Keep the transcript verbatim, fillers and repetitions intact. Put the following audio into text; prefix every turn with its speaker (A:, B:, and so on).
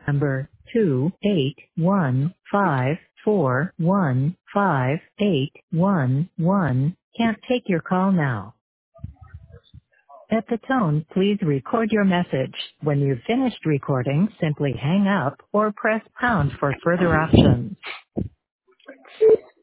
A: number two eight one five four one five eight one one can't take your call now. At the tone, please record your message. When you've finished recording, simply hang up or press pound for further options.